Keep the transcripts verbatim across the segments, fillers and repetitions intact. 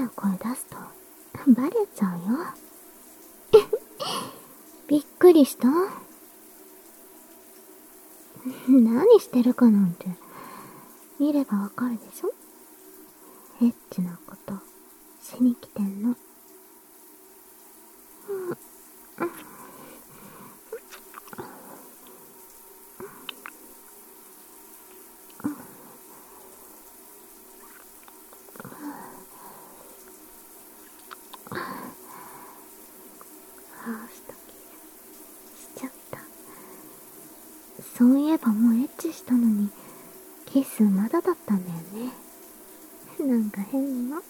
な声出すとバレちゃうよ。びっくりした？何してるかなんて見ればわかるでしょ。エッチなことしに来てんの。うんうんファーストキスしちゃった。そういえばもうエッチしたのにキスまだだったんだよね。なんか変な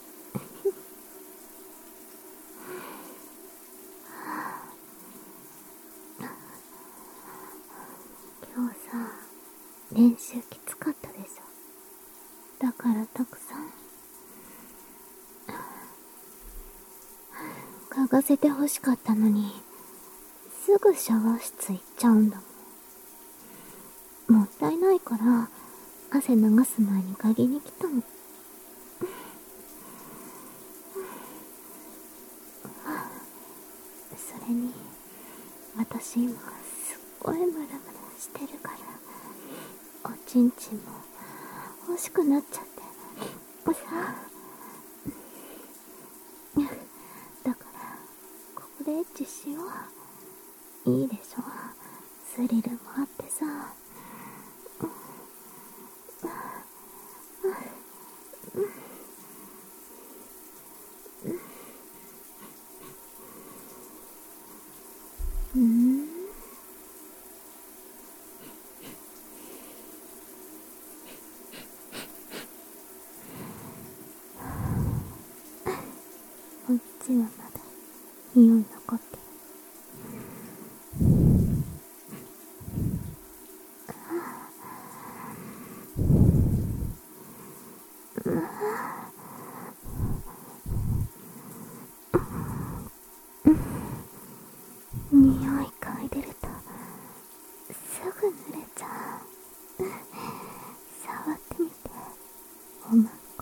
今日さ、練習きつかったでしょ。だからたくさん嗅がせて欲しかったのに、すぐシャワー室行っちゃうんだもん。もったいないから汗流す前に嗅ぎに来たの。それに私今すっごいムラムラしてるから、おちんちんも欲しくなっちゃってさ。だからここでエッチしよう。いいでしょ。スリルもあってさ。うん。こっちはまだ匂い残ってる。匂い嗅いでるとすぐ濡れちゃう。触ってみて、おまんこ。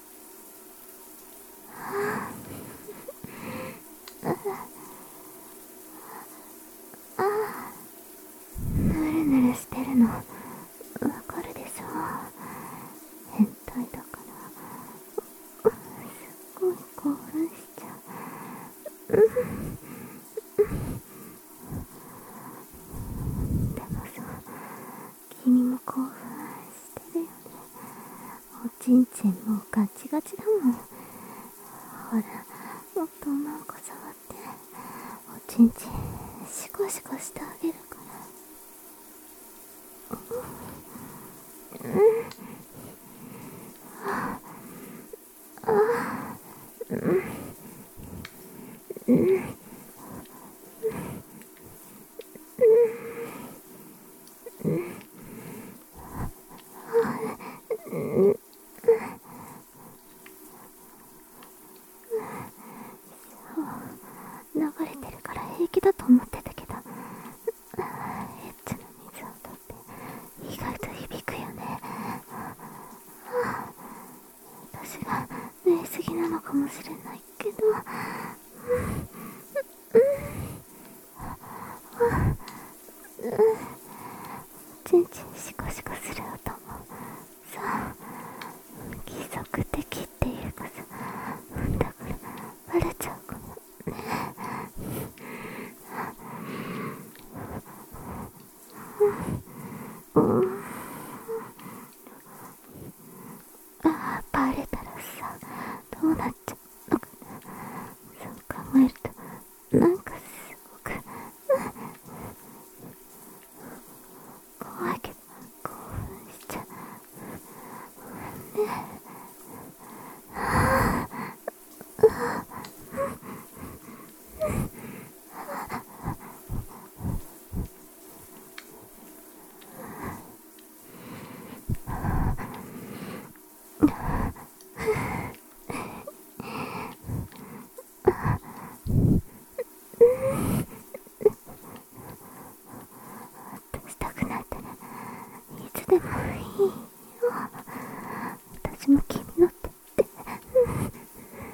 ぬるぬるしてるのわかるでしょ。変態だからすっごい興奮しちゃう。でもさ、君も興奮してるよね。おちんちんもうガチガチだもん。ほら、もっとおまんこ触って、おちんちんシコシコしてあげるから。うんうんうん流れてるから平気だと思ってたけど、エッチな水を取って意外と響くよね。私が濡れすぎなのかもしれないけど、ちんちんシコシコする音もさ、規則的っていうかさ、だからバレちゃうかもね。うんああ、バレたらさ、どうなっちゃうのかな。そう考えると、なんかすごく怖いけど興奮しちゃうね。したくなったらいつでもいいよ。私も君のってって。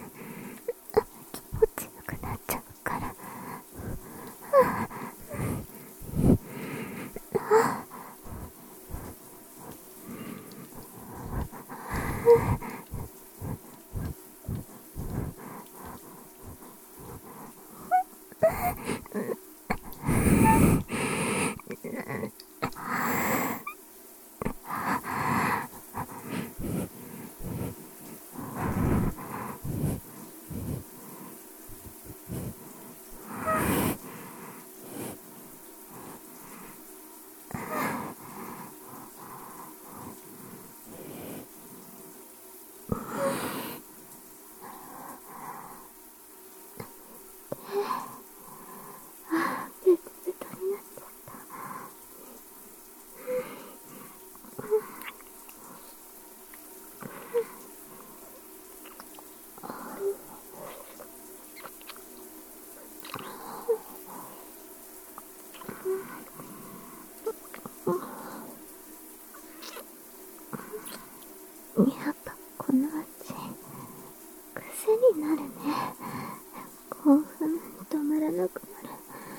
やっぱこの味癖になるね。興奮止まらなくな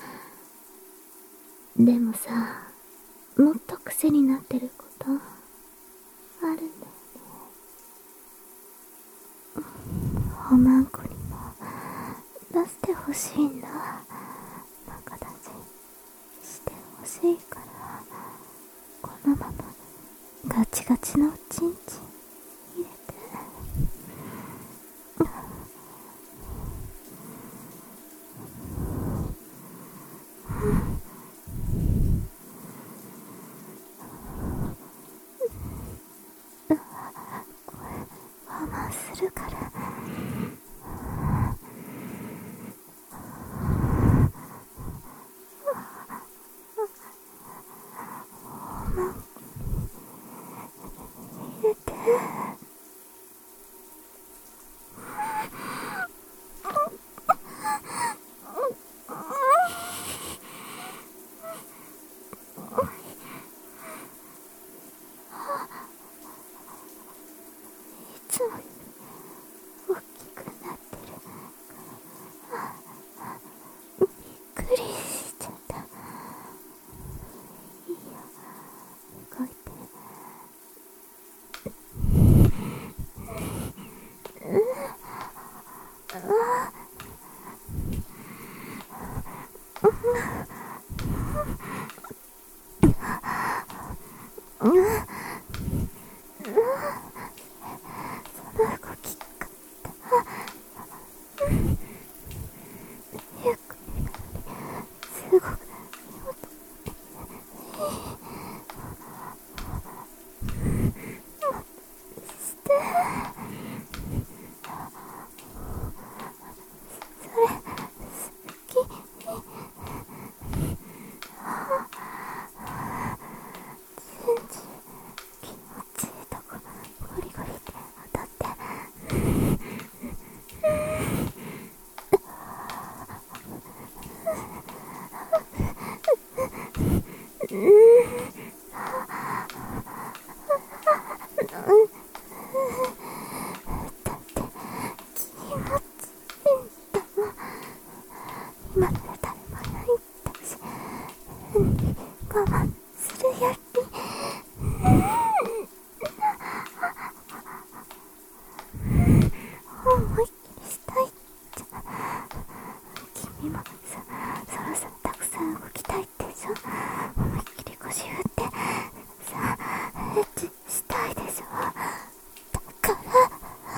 る。でもさ、もっと癖になってることあるんだよね。おまんこにも出してほしいんだ。仲立ちしてほしいから、このままガチガチのおちんちん入れて。我慢するから。入れて。いつも大きくなってる。びっくりしちゃった。いいよ、動いて。うんうん、その動き方、ゆっくりすごくしてそれ好き。チンチ気持ちいいとこゴリゴリって当たって。今なら誰もいないんだし、我慢するより思いっきりしたいじゃ。君もさ、そろそろたくさん動きたいでしょ。思いっきり腰振ってさ、エッチしたいでしょ。だから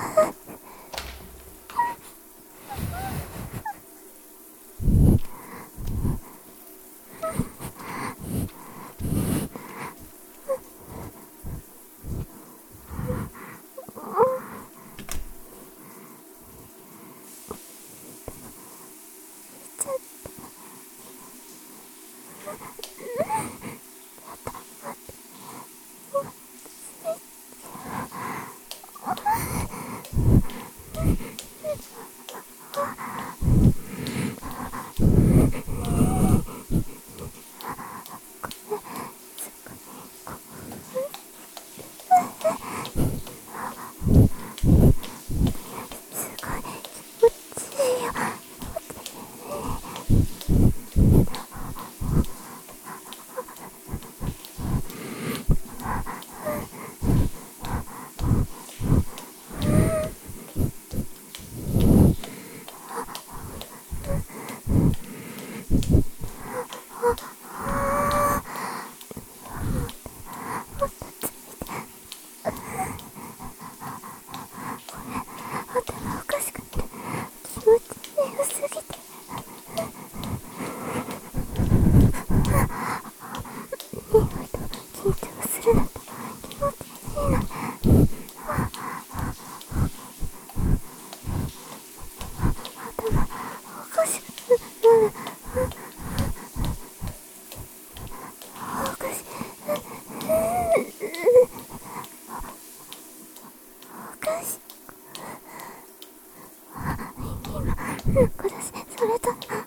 頭おかしくなる。気持ち良すぎて。意外と緊張するのと気持ちいいの。頭おかしくなる。おかしい。おかしい。今、うんこだし、それと、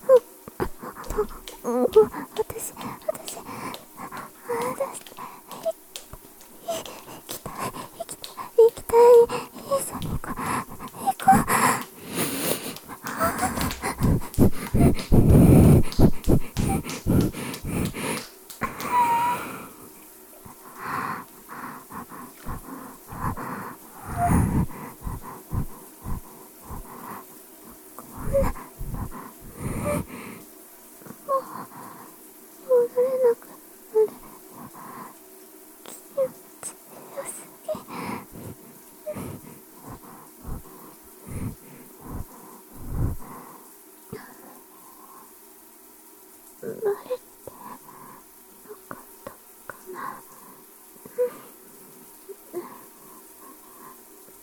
うん、うん、私、私、私、行きたい、行きたい、行きたい、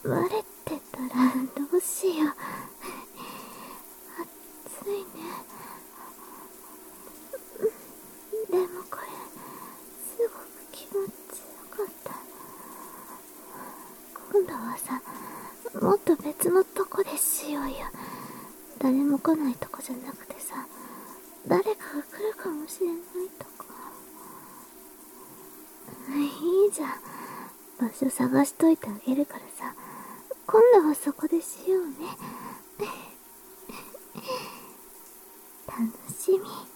バレてたらどうしよう。暑いね。でもこれすごく気持ちよかった。今度はさ、もっと別のとこでしようよ。誰も来ないとこじゃなくてさ、誰かが来るかもしれないとこ。いいじゃん。場所探しといてあげるからさ、今度はそこでしようね。楽しみ。